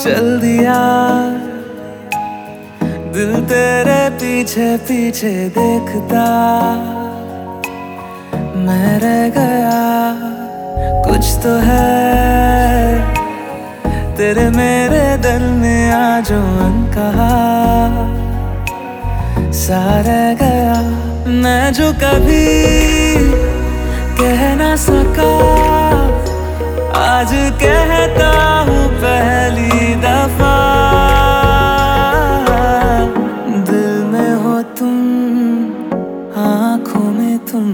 चल दिया दिल तेरे पीछे पीछे देखता, मैं रह गया कुछ तो है तेरे मेरे दिल में आज अनकहा सा रह गया। मैं जो कभी कह ना सका आज कहता हूँ पहली दफा। दिल में हो तुम, आँखों में तुम,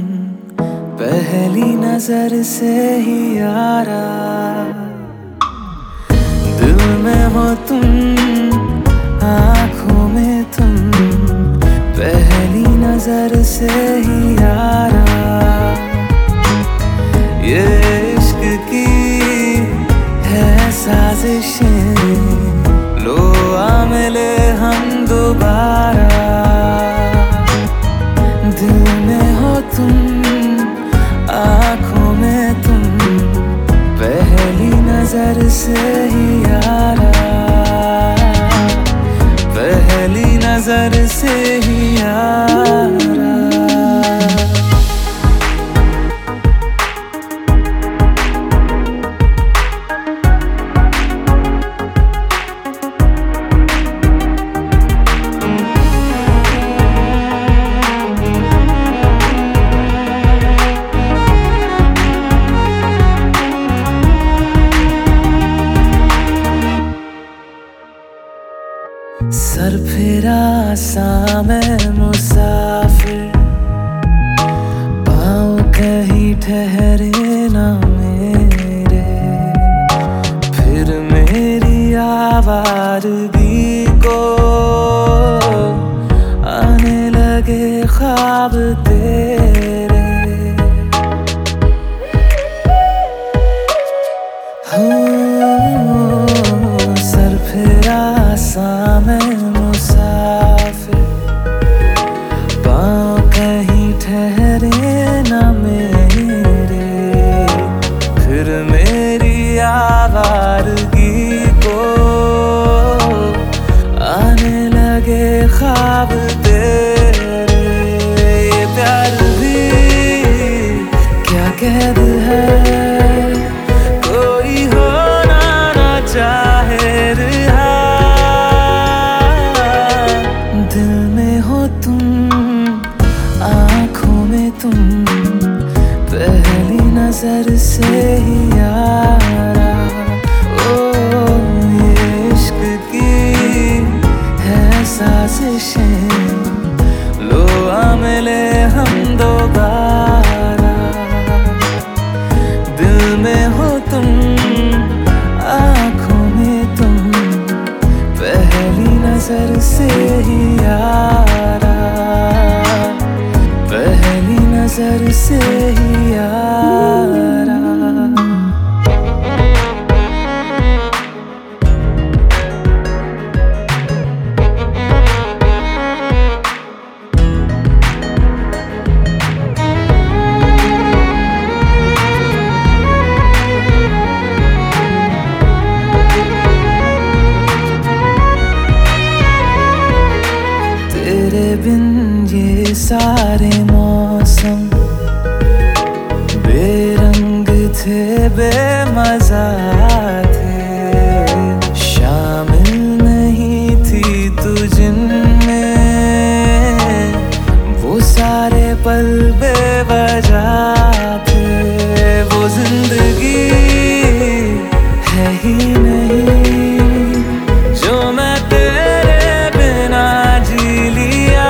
पहली नजर से ही यारा। दिल में हो तुम, आँखों में तुम, पहली नजर से ही यारा। ये इश्क की है साजिशें, लो आ मिले हम दोबारा। दिल में हो तुम, आँखों में तुम, पहली नजर से ही यारा। पहली नजर से ही यारा। सर फिरा सा मैं मुसाफिर, पाँव कहीं ठहरे ना मेरे। फिर मेरी आवारगी को आने लगे ख्वाब तेरे। सर फिरा सा मैं मुसाफिर, पाँव कहीं ठहरे ना मेरे। फिर मेरी आवारगी को आने लगे ख्वाब तेरे। ये प्यार भी क्या कैद है, कोई होना ना चाहे रिहा। दिल में हो तुम, आँखों में तुम, पहली नजर से ही यारा। ओ ये इश्क की है साजिशें, लो आ मिले हम दोबारा। दिल में हो तुम, आँखों में तुम, पहली नजर से ही यारा। पहली नजर से ही यारा। तेरे बिन ये सारे मौसम बेरंग थे, बेमजा थे। शामिल नहीं थी तू जिनमें, वो सारे पल बेवजह थे। वो जिंदगी है ही नहीं जो मैं तेरे बिना जी लिया।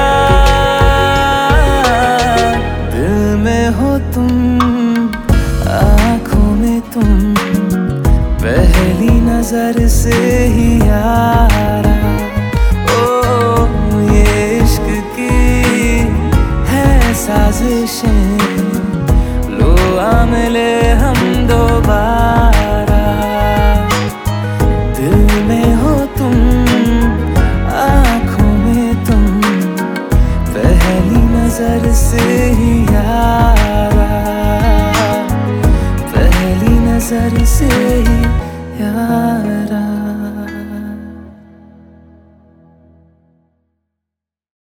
दिल में हो तुम, आँखों में तुम, पहली नजर से ही यारा। ओ ये इश्क की है साजिशें, लो आ मिले हम दोबारा। दिल में हो तुम, आँखों में तुम, पहली नजर से ही यारा। पहली नजर से ही यारा।